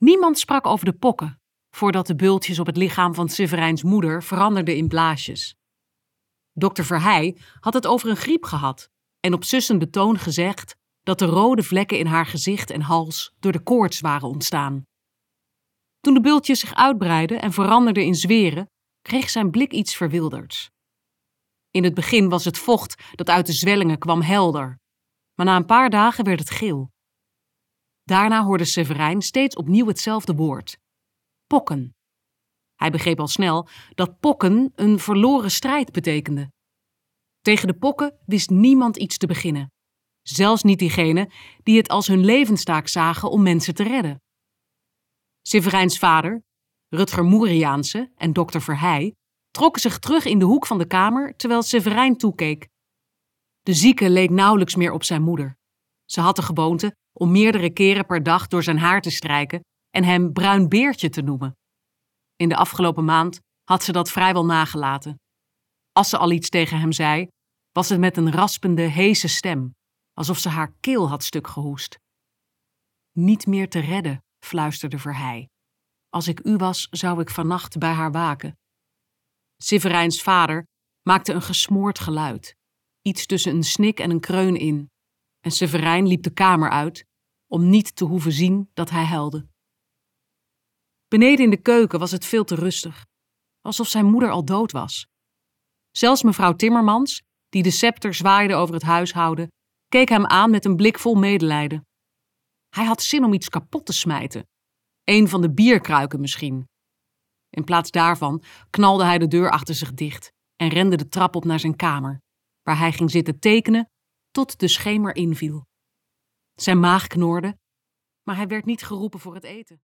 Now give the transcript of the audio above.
Niemand sprak over de pokken, voordat de bultjes op het lichaam van Séverijns moeder veranderden in blaasjes. Dokter Verheij had het over een griep gehad en op sussende toon gezegd dat de rode vlekken in haar gezicht en hals door de koorts waren ontstaan. Toen de bultjes zich uitbreidden en veranderden in zweren, kreeg zijn blik iets verwilderds. In het begin was het vocht dat uit de zwellingen kwam helder, maar na een paar dagen werd het geel. Daarna hoorde Séverijn steeds opnieuw hetzelfde woord: pokken. Hij begreep al snel dat pokken een verloren strijd betekende. Tegen de pokken wist niemand iets te beginnen, zelfs niet diegenen die het als hun levenstaak zagen om mensen te redden. Séverijns vader, Rutger Moeriaanse en dokter Verheij trokken zich terug in de hoek van de kamer terwijl Séverijn toekeek. De zieke leek nauwelijks meer op zijn moeder. Ze had de gewoonte om meerdere keren per dag door zijn haar te strijken en hem bruin beertje te noemen. In de afgelopen maand had ze dat vrijwel nagelaten. Als ze al iets tegen hem zei, was het met een raspende, hese stem, alsof ze haar keel had stuk gehoest. Niet meer te redden, fluisterde Verheij. Als ik u was, zou ik vannacht bij haar waken. Séverijns vader maakte een gesmoord geluid, iets tussen een snik en een kreun in, en Séverijn liep de kamer uit om niet te hoeven zien dat hij huilde. Beneden in de keuken was het veel te rustig, alsof zijn moeder al dood was. Zelfs mevrouw Timmermans, die de scepter zwaaide over het huishouden, keek hem aan met een blik vol medelijden. Hij had zin om iets kapot te smijten. Een van de bierkruiken misschien. In plaats daarvan knalde hij de deur achter zich dicht en rende de trap op naar zijn kamer, waar hij ging zitten tekenen tot de schemer inviel. Zijn maag knorde, maar hij werd niet geroepen voor het eten.